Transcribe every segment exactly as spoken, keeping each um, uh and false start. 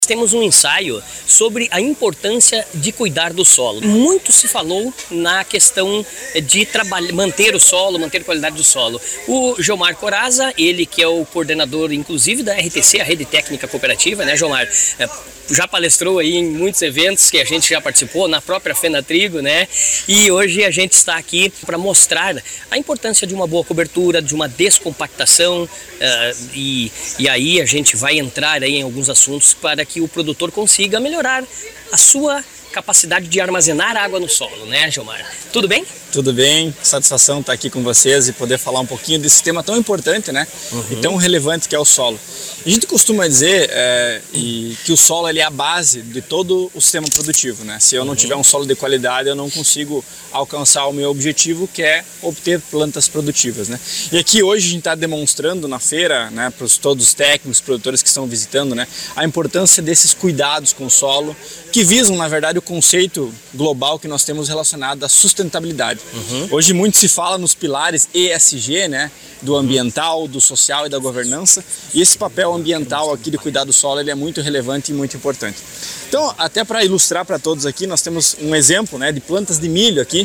Temos um ensaio sobre a importância de cuidar do solo. Muito se falou na questão de trabalhar, manter o solo, manter a qualidade do solo. O Jomar Coraza, ele que é o coordenador, inclusive, da R T C, a Rede Técnica Cooperativa, né, Jomar? Já palestrou aí em muitos eventos que a gente já participou, na própria Fenatrigo, né? E hoje a gente está aqui para mostrar a importância de uma boa cobertura, de uma descompactação, uh, e, e aí a gente vai entrar aí em alguns assuntos para que o produtor consiga melhorar a sua capacidade de armazenar água no solo, né, Jomar? Tudo bem? Tudo bem, satisfação estar aqui com vocês e poder falar um pouquinho desse tema tão importante, né? Uhum. E tão relevante que é o solo. A gente costuma dizer é, e, que o solo ele é a base de todo o sistema produtivo, né? Se eu não uhum. tiver um solo de qualidade, eu não consigo alcançar o meu objetivo, que é obter plantas produtivas, né? E aqui hoje a gente está demonstrando na feira, né, para todos os técnicos, produtores que estão visitando, né, a importância desses cuidados com o solo, que visam, na verdade, o conceito global que nós temos relacionado à sustentabilidade. Uhum. Hoje muito se fala nos pilares E S G, né, do ambiental, do social e da governança, e esse papel ambiental aqui de cuidar do solo ele é muito relevante e muito importante. Então, até para ilustrar para todos aqui, nós temos um exemplo, né, de plantas de milho aqui,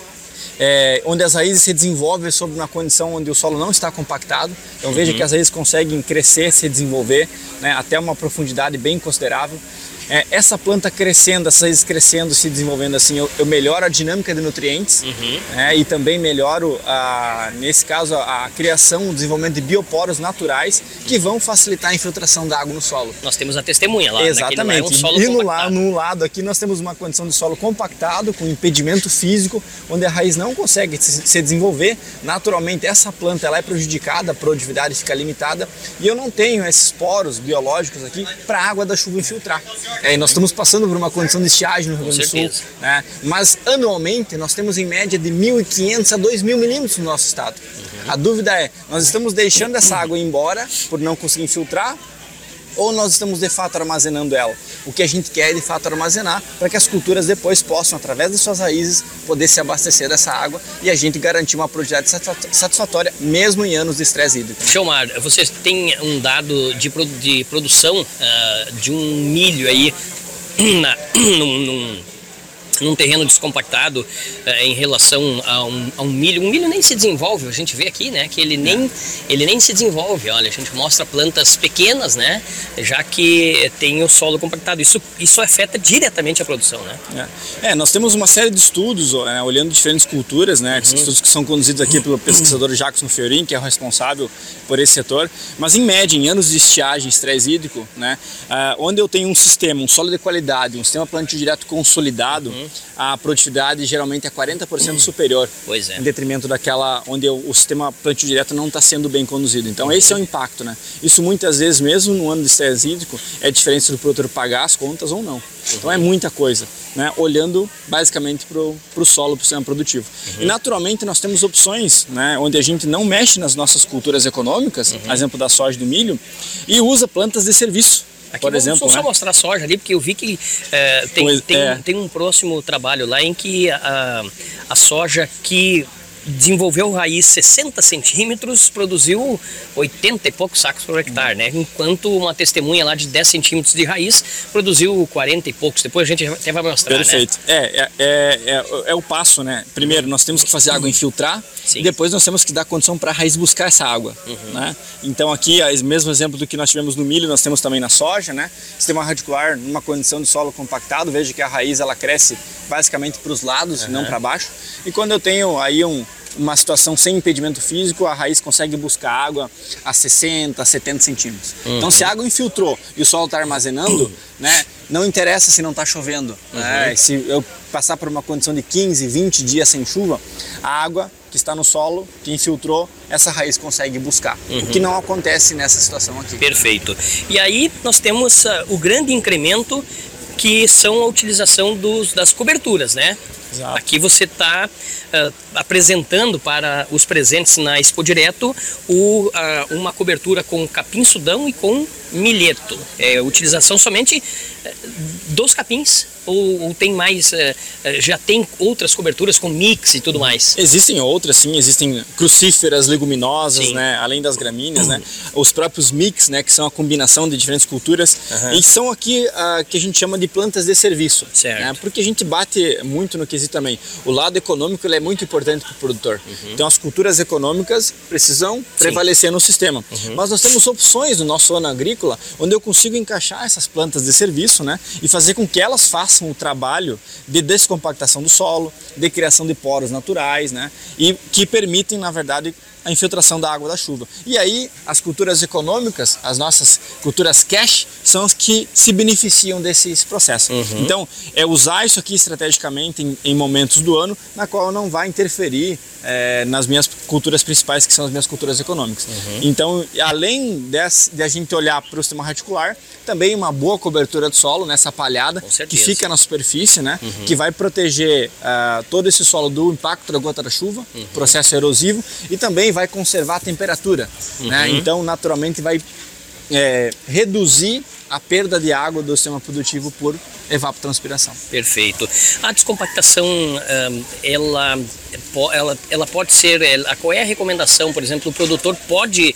É, onde as raízes se desenvolvem sob uma condição onde o solo não está compactado. Então veja uhum. que as raízes conseguem crescer, se desenvolver, né, até uma profundidade bem considerável. É, essa planta crescendo, essas raízes crescendo, se desenvolvendo assim, eu, eu melhoro a dinâmica de nutrientes, uhum. né, e também melhoro, a, nesse caso, a, a criação, o desenvolvimento de bioporos naturais que vão facilitar a infiltração da água no solo. Nós temos a testemunha lá. Exatamente. Naquele, é um solo e no lado, no lado aqui nós temos uma condição de solo compactado, com impedimento físico, onde a raiz não consegue se desenvolver. Naturalmente essa planta ela é prejudicada, a produtividade fica limitada e eu não tenho esses poros biológicos aqui para a água da chuva infiltrar. É, e nós estamos passando por uma condição de estiagem no Rio Grande do Sul, né? Mas anualmente nós temos em média de mil e quinhentos a dois mil milímetros no nosso estado. Uhum. A dúvida é, nós estamos deixando essa água ir embora por não conseguir infiltrar, ou nós estamos de fato armazenando ela? O que a gente quer é de fato armazenar para que as culturas depois possam, através de suas raízes, poder se abastecer dessa água e a gente garantir uma produtividade satisfatória mesmo em anos de estresse hídrico. Jomar, você tem um dado de, de produção uh, de um milho aí na, num, num, num terreno descompactado uh, em relação a um, a um milho. Um milho nem se desenvolve, a gente vê aqui, né, que ele nem, ele nem se desenvolve. Olha, a gente mostra plantas pequenas, né, já que tem o solo compactado. Isso, isso afeta diretamente a produção, né? É, é nós temos uma série de estudos, é, olhando diferentes culturas, né, uhum. estudos que são conduzidos aqui pelo pesquisador Jackson Fiorin, que é o responsável por esse setor, mas em média, em anos de estiagem, estresse hídrico, né, uh, onde eu tenho um sistema, um solo de qualidade, um sistema plantio direto consolidado, uhum. a produtividade geralmente é quarenta por cento uhum. superior, pois é. em detrimento daquela onde eu, o sistema plantio direto não está sendo bem conduzido. Então uhum. esse é o impacto, né? Isso muitas vezes, mesmo no ano de estresse hídrico, é diferente do produtor pagar as contas ou não. Uhum. Então é muita coisa, né? Olhando basicamente para o solo, para o sistema produtivo. Uhum. E naturalmente nós temos opções, né, onde a gente não mexe nas nossas culturas econômicas, uhum. exemplo da soja e do milho, e usa plantas de serviço. Aqui por vamos exemplo, só né? mostrar a soja ali, porque eu vi que é, tem, pois, tem, é. tem um próximo trabalho lá em que a, a soja que desenvolveu raiz sessenta centímetros, produziu oitenta e poucos sacos por hectare, né? Enquanto uma testemunha lá de dez centímetros de raiz produziu quarenta e poucos. Depois a gente até vai mostrar. Perfeito. Né? É, é, é, é, é o passo, né? Primeiro nós temos que fazer a água infiltrar, sim. E depois nós temos que dar condição para a raiz buscar essa água. Uhum. Né? Então aqui, o mesmo exemplo do que nós tivemos no milho, nós temos também na soja, né? Sistema radicular numa condição de solo compactado, veja que a raiz ela cresce basicamente para os lados, uhum. não para baixo. E quando eu tenho aí um uma situação sem impedimento físico, a raiz consegue buscar água a sessenta, setenta centímetros. Uhum. Então se a água infiltrou e o solo está armazenando, uhum. né, não interessa se não está chovendo. Uhum. Né, se eu passar por uma condição de quinze, vinte dias sem chuva, a água que está no solo, que infiltrou, essa raiz consegue buscar. Uhum. O que não acontece nessa situação aqui. Perfeito. E aí nós temos uh, o grande incremento que são a utilização dos, das coberturas, né? Exato. Aqui você está uh, apresentando para os presentes na Expo Direto o, uh, uma cobertura com capim-sudão e com milheto. É utilização somente uh, dos capins ou, ou tem mais, uh, uh, já tem outras coberturas com mix e tudo mais? Existem outras, sim, existem crucíferas, leguminosas, né, além das gramíneas, né, os próprios mix, né, que são a combinação de diferentes culturas, uhum. e são aqui uh, que a gente chama de plantas de serviço, certo. Né, porque a gente bate muito no quesito também. O lado econômico ele é muito importante para o produtor. Uhum. Então as culturas econômicas precisam prevalecer Sim. no sistema. Uhum. Mas nós temos opções no nosso ano agrícola onde eu consigo encaixar essas plantas de serviço, né, e fazer com que elas façam o trabalho de descompactação do solo, de criação de poros naturais, né, e que permitem, na verdade, a infiltração da água da chuva. E aí as culturas econômicas, as nossas culturas cash, são as que se beneficiam desse processo. Uhum. Então é usar isso aqui estrategicamente em, em momentos do ano na qual não vai interferir é, nas minhas culturas principais, que são as minhas culturas econômicas. Uhum. Então, além desse, de a gente olhar para o sistema radicular, também uma boa cobertura do solo, nessa palhada que fica na superfície, né, uhum. que vai proteger uh, todo esse solo do impacto da gota da chuva, uhum. processo erosivo, e também vai conservar a temperatura, uhum. né? Então naturalmente vai é, reduzir a perda de água do sistema produtivo por evapotranspiração. Perfeito. A descompactação, ela, ela, ela pode ser, ela, qual é a recomendação, por exemplo, o produtor pode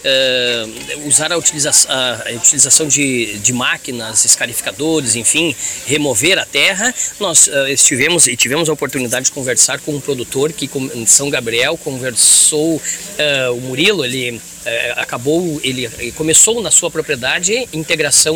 uh, usar a utilização, a utilização de, de máquinas, escarificadores, enfim, remover a terra. Nós uh, estivemos e tivemos a oportunidade de conversar com um produtor que em São Gabriel conversou, uh, o Murilo, ele uh, acabou, ele começou na sua propriedade integração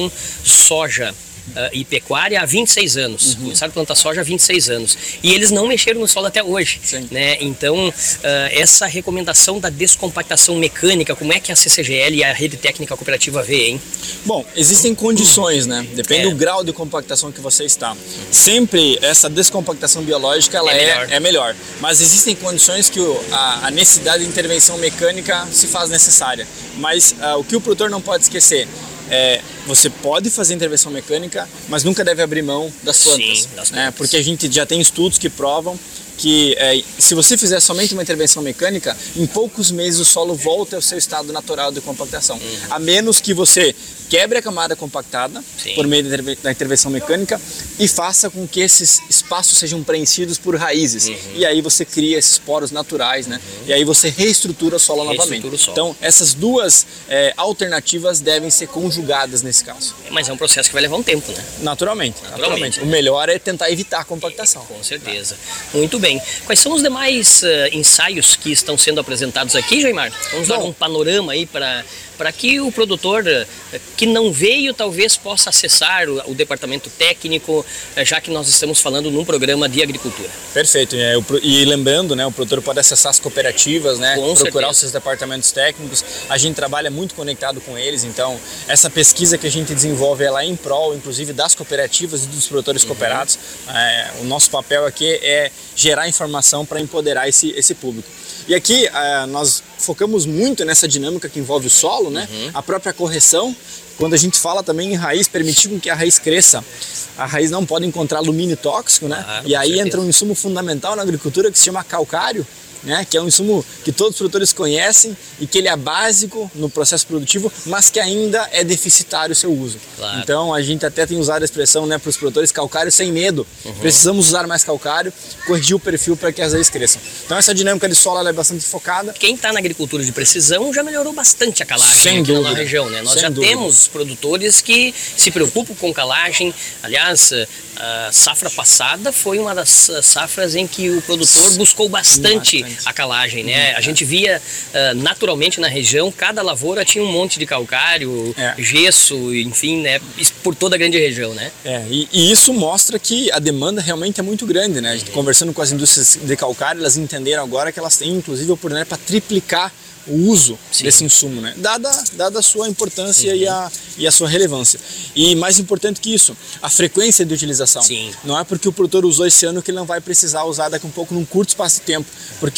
soja Uh, e pecuária há vinte e seis anos. Uhum. Começaram a plantar soja há vinte e seis anos. E eles não mexeram no solo até hoje. Né? Então, uh, essa recomendação da descompactação mecânica, como é que a C C G L e a Rede Técnica Cooperativa vê, hein? Bom, existem condições, né? Depende é. do grau de compactação que você está. Sempre essa descompactação biológica ela é, é, melhor. é melhor. Mas existem condições que o, a, a necessidade de intervenção mecânica se faz necessária. Mas uh, o que o produtor não pode esquecer É, você pode fazer intervenção mecânica, mas nunca deve abrir mão das plantas, Sim, das plantas. Né? Porque a gente já tem estudos que provam que é, se você fizer somente uma intervenção mecânica, em poucos meses o solo volta ao seu estado natural de compactação. Uhum. A menos que você quebre a camada compactada Sim. por meio da intervenção mecânica e faça com que esses espaços sejam preenchidos por raízes. Uhum. E aí você cria esses poros naturais, né? Uhum. E aí você reestrutura o solo reestrutura novamente. O solo. Então essas duas é, alternativas devem ser conjugadas nesse caso. Mas é um processo que vai levar um tempo, né? Naturalmente. naturalmente, naturalmente. Né? O melhor é tentar evitar a compactação. É, com certeza. Muito bem. Quais são os demais uh, ensaios que estão sendo apresentados aqui, Joimar? Vamos Bom, dar um panorama aí para para que o produtor uh, que não veio talvez possa acessar o, o departamento técnico, uh, já que nós estamos falando num programa de agricultura. Perfeito. É, o, e lembrando, né, o produtor pode acessar as cooperativas, né, com procurar certeza. os seus departamentos técnicos. A gente trabalha muito conectado com eles, então essa pesquisa que a gente desenvolve ela é em prol, inclusive, das cooperativas e dos produtores uhum. cooperados. É, o nosso papel aqui é gerar informação para empoderar esse, esse público. E aqui uh, nós focamos muito nessa dinâmica que envolve o solo, né? Uhum. A própria correção. Quando a gente fala também em raiz, permitir com que a raiz cresça, a raiz não pode encontrar alumínio tóxico, né? Ah, e aí certeza. entra um insumo fundamental na agricultura que se chama calcário, né, que é um insumo que todos os produtores conhecem e que ele é básico no processo produtivo, mas que ainda é deficitário o seu uso. Claro. Então a gente até tem usado a expressão, né, para os produtores, calcário sem medo. Uhum. Precisamos usar mais calcário, corrigir o perfil para que as raízes cresçam. Então essa dinâmica de solo ela é bastante focada. Quem está na agricultura de precisão já melhorou bastante a calagem sem aqui dúvida. na região, né? Nós sem já dúvida. temos produtores que se preocupam com calagem. Aliás, a safra passada foi uma das safras em que o produtor buscou bastante, bastante. a calagem, né? A gente via uh, naturalmente na região, cada lavoura tinha um monte de calcário, é. gesso, enfim, né? Por toda a grande região, né? É, e, e isso mostra que a demanda realmente é muito grande, né? A gente, uhum. conversando com as indústrias de calcário, elas entenderam agora que elas têm, inclusive, a oportunidade para triplicar o uso Sim. desse insumo, né? Dada, dada a sua importância uhum. e, a, e a sua relevância. E mais importante que isso, a frequência de utilização. Sim. Não é porque o produtor usou esse ano que ele não vai precisar usar daqui a um pouco num curto espaço de tempo. Porque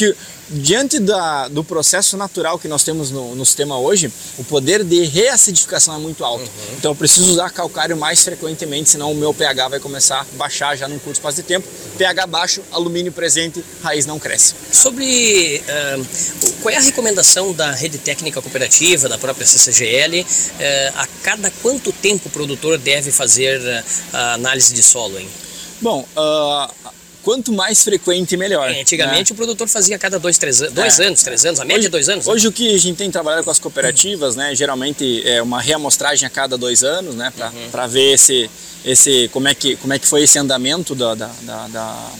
diante da, do processo natural que nós temos no, no sistema hoje, o poder de reacidificação é muito alto. Uhum. Então eu preciso usar calcário mais frequentemente, senão o meu pH vai começar a baixar já num curto espaço de tempo. pH baixo, alumínio presente, raiz não cresce. Sobre uh, qual é a recomendação da Rede Técnica Cooperativa, da própria C C G L, uh, a cada quanto tempo o produtor deve fazer uh, a análise de solo, hein? Bom, uh, quanto mais frequente, melhor. É, antigamente, né, o produtor fazia a cada dois, três, dois é. anos, três anos, a média hoje, é dois anos. Hoje né? o que a gente tem trabalhado com as cooperativas, né, geralmente é uma reamostragem a cada dois anos, né, para uhum. para ver esse, esse, como, é que, como é que foi esse andamento da, da, da, da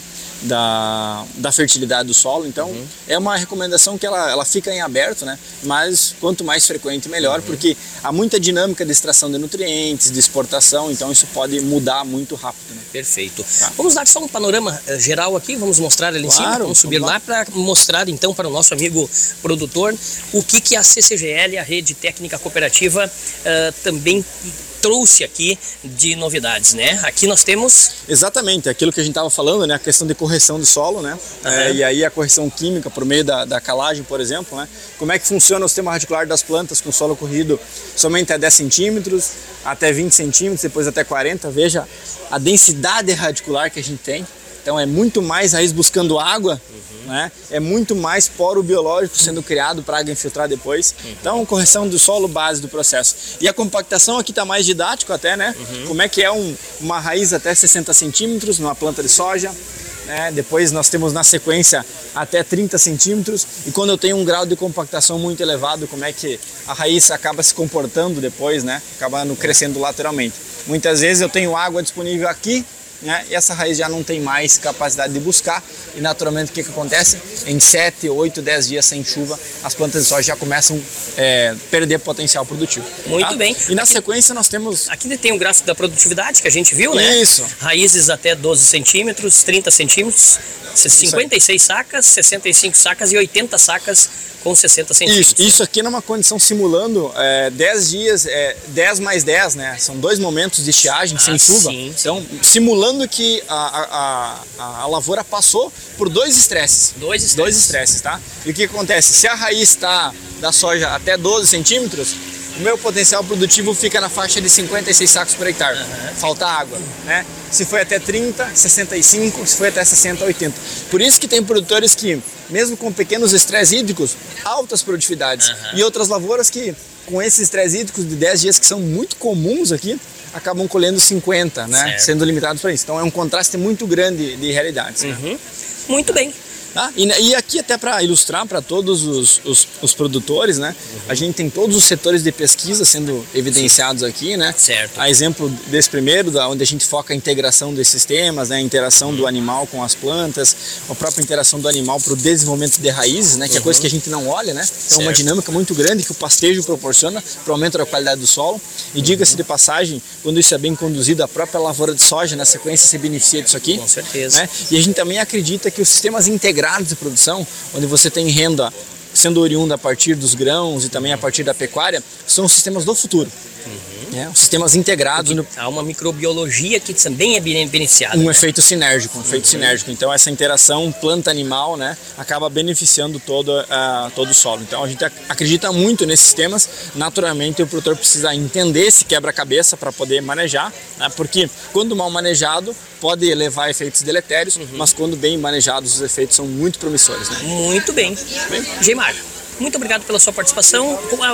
Da, da fertilidade do solo. Então uhum. é uma recomendação que ela, ela fica em aberto, né? Mas quanto mais frequente melhor, uhum. porque há muita dinâmica de extração de nutrientes, de exportação, então isso pode mudar muito rápido, né? Perfeito. Tá. Vamos dar só um panorama uh, geral aqui, vamos mostrar ali em claro, cima, vamos subir vamos lá, lá para mostrar então para o nosso amigo produtor o que, que a C C G L, a Rede Técnica Cooperativa, uh, também trouxe aqui de novidades, né? Aqui nós temos... Exatamente, aquilo que a gente estava falando, né? A questão de correção do solo, né? Uhum. É, e aí a correção química por meio da, da calagem, por exemplo, né? Como é que funciona o sistema radicular das plantas com solo corrido somente a dez centímetros, até vinte centímetros, depois até quarenta. Veja a densidade radicular que a gente tem. Então é muito mais raiz buscando água, uhum. né? É muito mais poro biológico sendo criado para água infiltrar depois. Uhum. Então correção do solo, base do processo. E a compactação aqui está mais didático até, né? Uhum. Como é que é um, uma raiz até sessenta centímetros numa planta de soja. Né? Depois nós temos na sequência até trinta centímetros. E quando eu tenho um grau de compactação muito elevado, como é que a raiz acaba se comportando depois, né? Acabando crescendo lateralmente. Muitas vezes eu tenho água disponível aqui, né? E essa raiz já não tem mais capacidade de buscar e naturalmente o que, que acontece? Em sete, oito, dez dias sem chuva, as plantas de soja já começam a é, perder potencial produtivo. Muito tá? bem. E na aqui, sequência nós temos... Aqui tem o gráfico da produtividade que a gente viu, né? Isso. Raízes até doze centímetros, trinta centímetros, cinquenta e seis sacas, sessenta e cinco sacas e oitenta sacas com sessenta centímetros. Isso, isso aqui numa condição simulando é, dez dias, é, dez mais dez, né? São dois momentos de estiagem ah, sem chuva. Sim, então, sim. simulando que a, a, a, a lavoura passou por dois estresses. Dois estresses. Dois estresses, tá? E o que acontece? Se a raiz está da soja até doze centímetros, o meu potencial produtivo fica na faixa de cinquenta e seis sacos por hectare. Uhum. Falta água, né? Se foi até trinta, sessenta e cinco, se foi até sessenta, oitenta. Por isso que tem produtores que, mesmo com pequenos estresses hídricos, altas produtividades. Uhum. E outras lavouras que, com esses estresses hídricos de dez dias, que são muito comuns aqui, acabam colhendo cinquenta, né? Certo. Sendo limitados para isso. Então é um contraste muito grande de realidades. Uhum. Né? Muito bem. Tá? E, e aqui até para ilustrar para todos os, os, os produtores, né? Uhum. A gente tem todos os setores de pesquisa sendo evidenciados aqui, né? Certo. A exemplo desse primeiro, da, onde a gente foca a integração desses sistemas, né? A interação uhum. do animal com as plantas, a própria interação do animal para o desenvolvimento de raízes, né? Que uhum. é coisa que a gente não olha, né? Então é uma dinâmica muito grande que o pastejo proporciona para o aumento da qualidade do solo. E uhum. diga-se de passagem, quando isso é bem conduzido, a própria lavoura de soja na sequência se beneficia disso aqui. Com certeza. Né? E a gente também acredita que os sistemas integrados de produção, onde você tem renda sendo oriunda a partir dos grãos e também a partir da pecuária, são os sistemas do futuro. Uhum. Né? Os sistemas integrados. No... Há uma microbiologia que também é beneficiada. Um né? efeito sinérgico, um efeito uhum. sinérgico. Então essa interação planta-animal, né, acaba beneficiando todo, uh, todo o solo. Então a gente acredita muito nesses sistemas. Naturalmente o produtor precisa entender esse quebra-cabeça para poder manejar, né, porque quando mal manejado pode levar a efeitos deletérios, uhum. mas quando bem manejados os efeitos são muito promissores. Né? Muito bem. bem? Geimar, muito obrigado pela sua participação.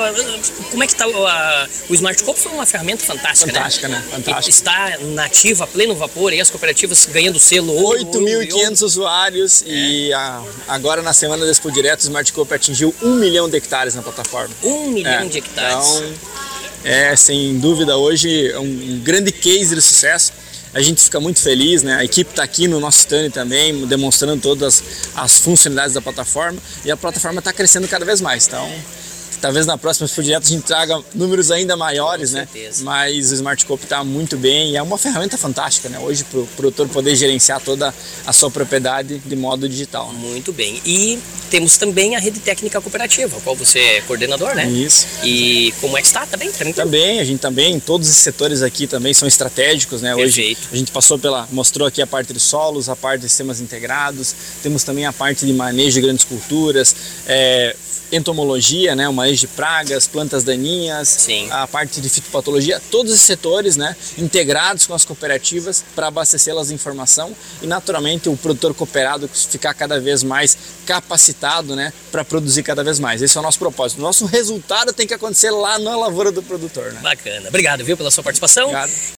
Como é que está o Smart Coop? Foi uma ferramenta fantástica, Fantástica, né? né? Fantástica. Está nativa, a pleno vapor, e as cooperativas ganhando selo ouro. oito mil e quinhentos usuários é. e a, agora na semana do Expo Direto o Smart Coop atingiu um milhão de hectares na plataforma. Um milhão é. de hectares. Então, é sem dúvida hoje um, um grande case de sucesso. A gente fica muito feliz, né? A equipe está aqui no nosso stand também, demonstrando todas as funcionalidades da plataforma, e a plataforma está crescendo cada vez mais. Então, talvez na próxima Expo Direto a gente traga números ainda maiores, Com né? certeza. Mas o SmartScope está muito bem e é uma ferramenta fantástica, né? Hoje para o produtor poder gerenciar toda a sua propriedade de modo digital. Né? Muito bem. E temos também a Rede Técnica Cooperativa, a qual você é coordenador, né? Isso. E como é que está? Tá bem? Tranquilo? Também, a gente também, todos esses setores aqui também são estratégicos, né? Hoje Perfeito. a gente passou pela, mostrou aqui a parte de solos, a parte de sistemas integrados, temos também a parte de manejo de grandes culturas, é, entomologia, né? O manejo de pragas, plantas daninhas, Sim. a parte de fitopatologia, todos os setores, né? Integrados com as cooperativas para abastecê-las de informação e naturalmente o produtor cooperado ficar cada vez mais capacitado, né? Para produzir cada vez mais. Esse é o nosso propósito. O nosso resultado tem que acontecer lá na lavoura do produtor, né? Bacana. Obrigado, viu, pela sua participação. Obrigado.